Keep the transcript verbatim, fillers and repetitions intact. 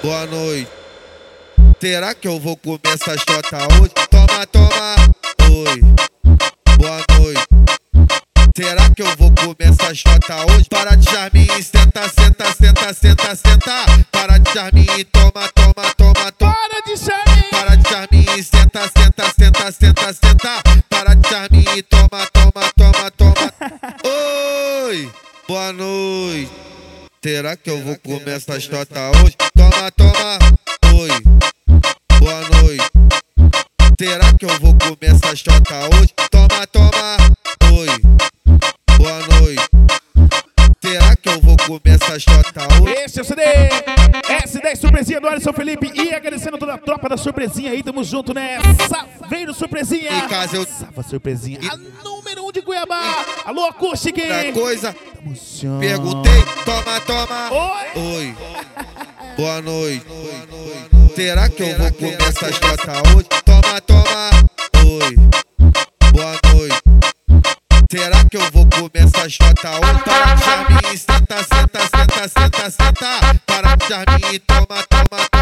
boa noite. Será que eu vou comer essa chota hoje? Toma, toma, oi, boa noite. Será que eu vou comer essa chota hoje? Para de charminho, senta, senta, senta, senta, senta. Para de charminho, toma, toma, toma, toma. Para de charminho. Para de charminho, senta, senta, senta, senta, senta. Para de charminho, toma, toma, toma, toma. Oi, boa noite. Será que eu vou comer essa chota hoje? Toma, toma, oi, boa noite. Será que eu vou comer essa chota hoje? Toma, toma, oi, boa noite. Será que eu vou comer essa chota hoje? Esse é o C D, S dez surpresinha do Alisson Felipe. E agradecendo toda a tropa da surpresinha aí, tamo junto nessa. Vem no surpresinha. Em casa eu... Sava surpresinha, a número um de Cuiabá. Alô, Acústica. Da coisa, Tamo junto. perguntei, toma, toma, Oi. oi, boa noite. Será que eu vou comer essa chota hoje? Toma, toma, oi, boa noite. Será que eu vou comer essa chota hoje? Para de charminho, senta, senta, senta, senta, senta. Para de charminho, toma, toma,